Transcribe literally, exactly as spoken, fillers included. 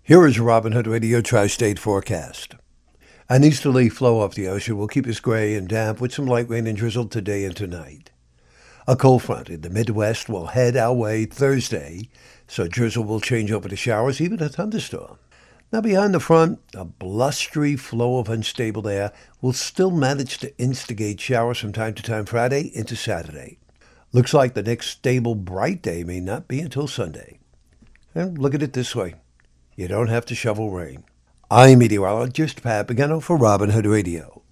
Here is Robin Hood Radio Tri-State forecast. An easterly flow off the ocean will keep us gray and damp with some light rain and drizzle today and tonight. A cold front in the Midwest will head our way Thursday, so drizzle will change over to showers, even a thunderstorm. Now behind the front, a blustery flow of unstable air will still manage to instigate showers from time to time Friday into Saturday. Looks like the next stable, bright day may not be until Sunday. And look at it this way. You don't have to shovel rain. I'm meteorologist Pat Pagano for Robin Hood Radio.